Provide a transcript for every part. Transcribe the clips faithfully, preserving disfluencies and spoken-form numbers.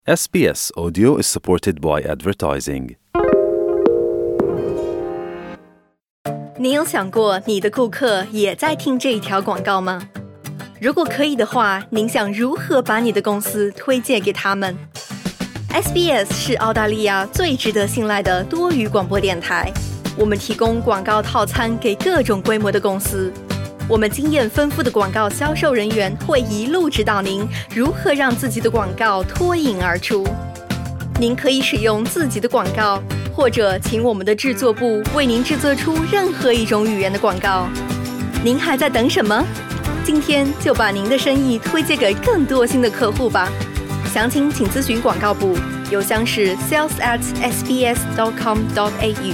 S B S Audio is supported by advertising. 你有想过你的顾客也在听这一条广告吗？如果可以的话，您想如何把你的公司推荐给他们？ S B S 是澳大利亚最值得信赖的多语广播电台，我们提供广告套餐给各种规模的公司。我们经验丰富的广告销售人员会一路指导您如何让自己的广告脱颖而出。您可以使用自己的广告，或者请我们的制作部为您制作出任何一种语言的广告。您还在等什么？今天就把您的生意推荐给更多新的客户吧。详情请咨询广告部，邮箱是 sales at s b s dot com dot a u。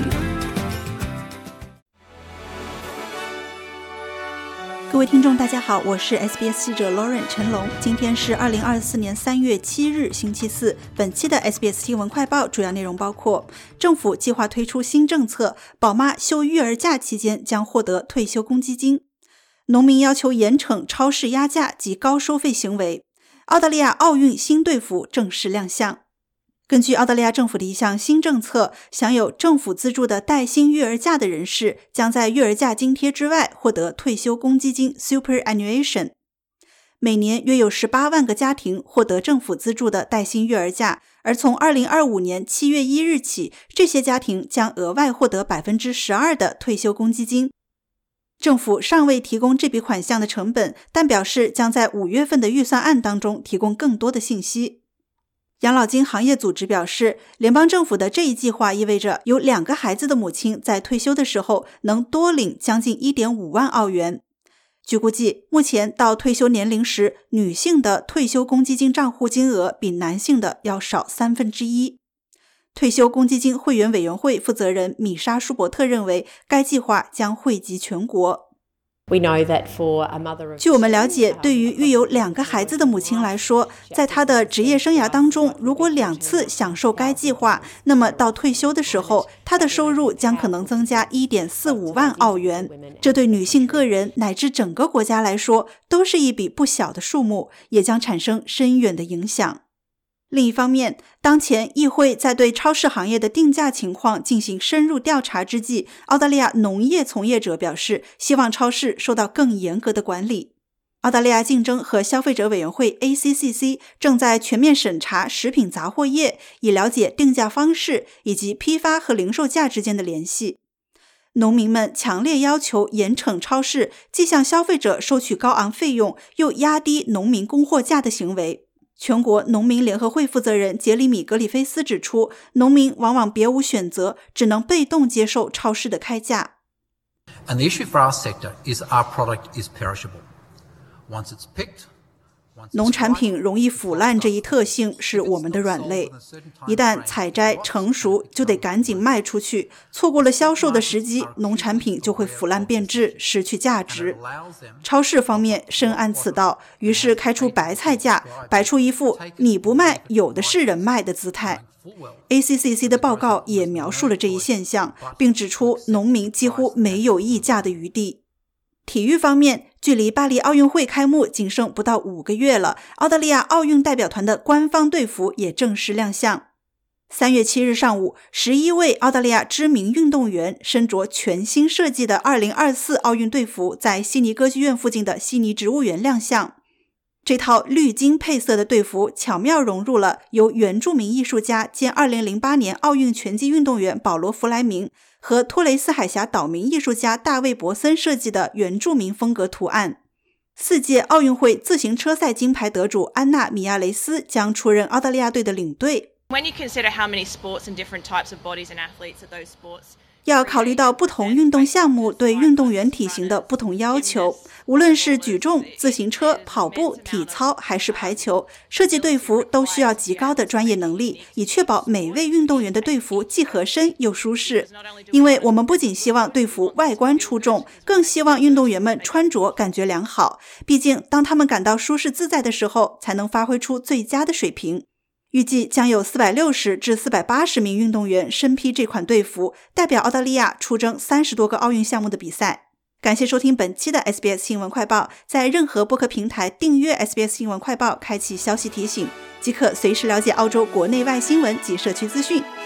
各位听众大家好，我是 S B S 记者 Lauren 陈龙。今天是二零二四年三月七日星期四。本期的 S B S 新闻快报主要内容包括：政府计划推出新政策，宝妈休育儿假期间将获得退休公积金；农民要求严惩超市压价及高收费行为；澳大利亚奥运新队服正式亮相。根据澳大利亚政府的一项新政策，享有政府资助的带薪育儿假的人士将在育儿假津贴之外获得退休公积金 superannuation。 每年约有十八万个家庭获得政府资助的带薪育儿假，而从二零二五年七月一日起，这些家庭将额外获得 百分之十二 的退休公积金。政府尚未提供这笔款项的成本，但表示将在五月份的预算案当中提供更多的信息。养老金行业组织表示，联邦政府的这一计划意味着有两个孩子的母亲在退休的时候能多领将近 一点五万澳元。据估计，目前到退休年龄时，女性的退休公积金账户金额比男性的要少三分之一。退休公积金会员委员会负责人米莎·舒伯特认为，该计划将惠及全国。据我们了解，对于育有两个孩子的母亲来说，在她的职业生涯当中，如果两次享受该计划，那么到退休的时候，她的收入将可能增加 一点四五万澳元。这对女性个人乃至整个国家来说，都是一笔不小的数目，也将产生深远的影响。另一方面，当前议会在对超市行业的定价情况进行深入调查之际，澳大利亚农业从业者表示，希望超市受到更严格的管理。澳大利亚竞争和消费者委员会 A C C C 正在全面审查食品杂货业，以了解定价方式以及批发和零售价之间的联系。农民们强烈要求严惩超市既向消费者收取高昂费用，又压低农民供货价的行为。全国农民联合会负责人杰里米·格里菲斯指出，农民往往别无选择，只能被动接受超市的开价。 And the issue for our sector is our product is perishable. Once it's picked, 农产品容易腐烂这一特性是我们的软肋，一旦采摘成熟就得赶紧卖出去，错过了销售的时机，农产品就会腐烂变质，失去价值。超市方面深谙此道，于是开出白菜价，摆出一副你不卖有的是人卖的姿态。A C C C 的报告也描述了这一现象，并指出农民几乎没有议价的余地。体育方面，距离巴黎奥运会开幕仅剩不到五个月了，澳大利亚奥运代表团的官方队服也正式亮相。三月七日上午，十一位澳大利亚知名运动员身着全新设计的二零二四奥运队服在悉尼歌剧院附近的悉尼植物园亮相。这套绿金配色的队服巧妙融入了由原住民艺术家兼二零零八年奥运拳击运动员保罗·弗莱明和托雷斯海峡岛民艺术家大卫·伯森设计的原住民风格图案。四届奥运会自行车赛金牌得主安娜·米亚雷斯将出任澳大利亚队的领队。 When you consider how many sports and different types of bodies and athletes of those sports, 要考虑到不同运动项目对运动员体型的不同要求，无论是举重、自行车、跑步、体操还是排球，设计队服都需要极高的专业能力，以确保每位运动员的队服既合身又舒适。因为我们不仅希望队服外观出众，更希望运动员们穿着感觉良好，毕竟当他们感到舒适自在的时候，才能发挥出最佳的水平。预计将有四百六十至四百八十名运动员身披这款队服，代表澳大利亚出征三十多个奥运项目的比赛。 感谢收听本期的 S B S 新闻快报，在任何播客平台订阅 S B S 新闻快报，开启消息提醒，即可随时了解澳洲国内外新闻及社区资讯。